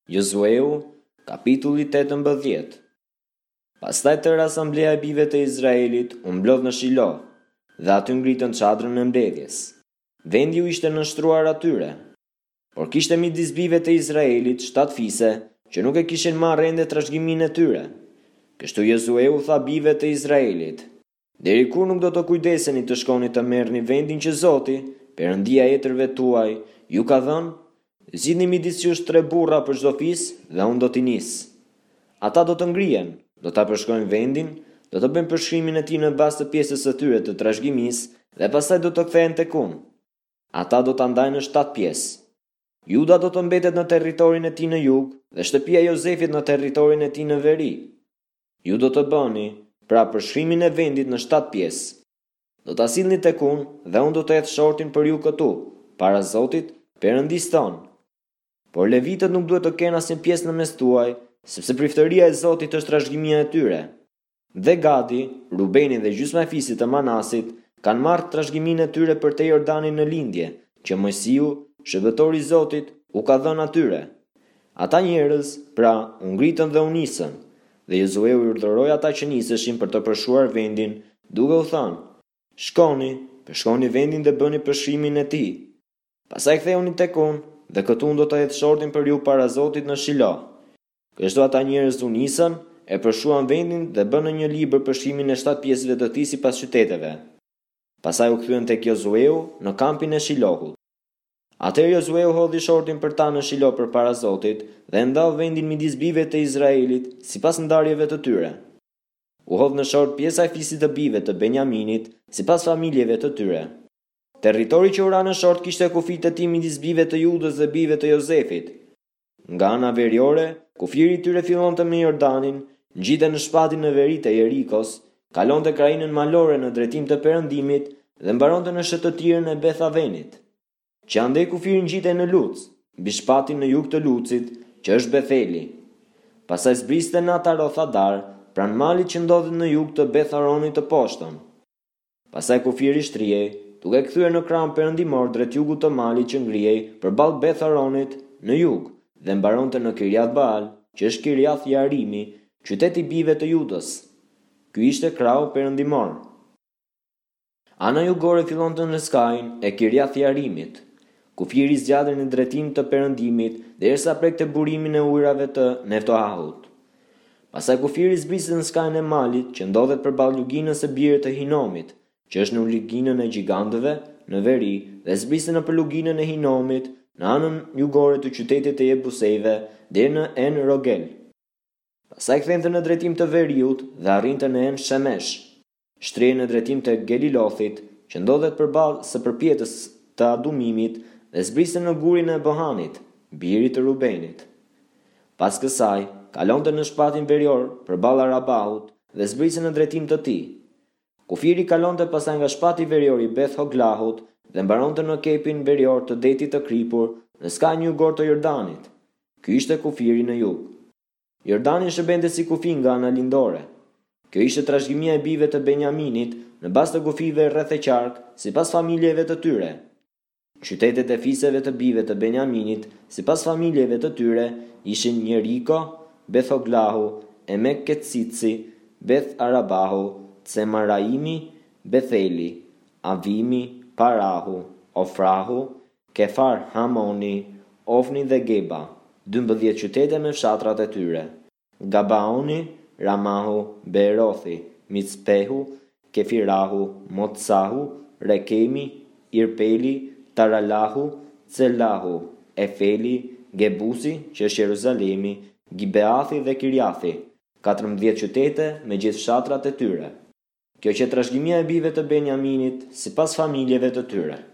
Josueu, kapitulli 18. Pastaj tërë asamblea e bijve të Izraelit u mblodh në Shilo, dhe aty ngritën çadrën e mbledhjes. Vendi u ishte nënshtruar atyre, por kishte midis bijve të Izraelit 7 fise që nuk e kishin marrë ende trashëgiminë e tyre. Kështu Josueu tha bijve të Izraelit: deri kur nuk do të kujdeseni të shkoni të merrni vendin që Zoti, Perëndia e etërve tuaj, ju ka dhënë? Zgjidhni midis jush 3 burra për çdo fis dhe unë do t'i nis. Ata do të ngrihen, do ta përshkojnë vendin, do të bëjnë përshkrimin e tij në bazë të pjesës së tyre të trashëgimisë dhe pastaj do të kthehen tek unë. Ata do ta ndajnë në 7 pjesë. Juda do të mbetet në territorin e tij në jug dhe shtëpia e Jozefit në territorin e tij në veri. Ju do të bëni pra përshkrimin e vendit në 7 pjesë. Do ta sillni tek unë dhe unë do të hedh shortin për ju këtu, para Zotit, Perëndisë tonë. Por levitët nuk duhet të kenë asnjë pjesë në mes tuaj, sepse priftëria e Zotit është trashëgimia e tyre. Dhe Gadi, Rubeni dhe gjysma e fisit të Manasit kanë marrë trashëgiminë e tyre për te Jordanin në lindje, që Mojsiu, shërbëtori i Zotit, u ka dhënë atyre. Ata njerëz, pra, u ngritën dhe u nisën, dhe Josueu i urdhëroi ata që niseshin për të përshkruar vendin, duke u thënë: shkoni, përshkroni vendin dhe bëni përshkrimin e tij. Pastaj kthehuni tek unë, dhe këtu unë do të hedh shortin për ju para Zotit në Shilo. Kështu ata njerëz u nisën, e përshkruan vendin dhe bënë një libër përshkrimin e 7 pjesëve të tij sipas qyteteve. Pastaj u kthyen tek Josueu në kampin e Shilohut. Atëherë Josueu hodhi shortin për ta në Shilo përpara Zotit dhe ndau vendin midis bijve të Izraelit sipas ndarjeve të tyre. U hodh në short pjesa e fisit të bijve të Benjaminit sipas familjeve të tyre. Territori që u ra në short kishte kufit e tij midis bijve të Judës dhe bijve të Jozefit. Nga ana veriore, kufiri i tyre fillonte me Jordanin, ngjitej në shpatin në veri të Jerikos, kalonte krainën malore në drejtim të perëndimit dhe mbaronte në shëtëtirën e Bethavenit. Që andej kufiri ngjitej në Luc, mbi shpatin në jug të Lucit, që është Betheli. Pastaj zbriste në Ataroth-Adar, pranë malit që ndodhet në jug të Betharonit të poshtëm. Pastaj kufiri shtrihej, duke kthyer në krahun perëndimor drejt jugut të malit që ngrihej përballë Betharonit në jug dhe mbaronte në Kiriath Baal, që është Kiriath Jearimi, qyteti i bijve të Judës. Ky ishte krahu perëndimor. Ana jugore fillonte në skajin e Kiriath Jearimit. Kufiri zgjatej në drejtim të perëndimit derisa prekte burimin e ujrave të Neftoahut. Pastaj kufiri zbriste në skajin e malit që ndodhet përballë luginës së bire të Hinomit, që është në luginën e gjigantëve në veri, dhe zbriste nëpër luginën e Hinomit në anën jugore të qytetit të Jebusejve deri në En Rogel. Pastaj kthente në drejtim të veriut dhe arrinte në En Shemesh. Shtrihej në drejtim të Gelilothit, që ndodhet përballë së përpjetës të Adumimit, dhe zbriste në gurin e Bohanit, birit të Rubenit. Pas kësaj, kalonte në shpatin verior përballë Arabahut dhe zbriste në drejtim të tij. Kufiri kalonte pastaj nga shpati verior i Beth Hoglahut dhe mbaronte në kepin verior të detit të kripur në skajin jugor të Jordanit. Ky ishte kufiri në jug. Jordani shërbente si kufi nga ana lindore. Kjo ishte trashëgimia e bijve të Benjaminit në bazë të kufive rreth e qark, sipas familjeve të tyre. Qytetet e fiseve të bijve të Benjaminit, sipas familjeve të tyre, ishin Jeriko, Beth Hoglahu, Emek Ketsici, Beth Arabahu, Cemaraimi, Betheli, Avimi, Parahu, Ofrahu, Kefar Hamoni, Ofni dhe Geba, 12 qytete me fshatrat e tyre. Gabaoni, Ramahu, Beerothi, Micpehu, Kefirahu, Motsahu, Rekemi, Irpeli, Taralahu, Celahu, Efeli, Gebusi, që është Jeruzalemi, Gibeathi dhe Kiriathi, 14 qytete me gjithë fshatrat e tyre. Kjo që trashëgimia e bijve të Benjaminit sipas familjeve të tyre.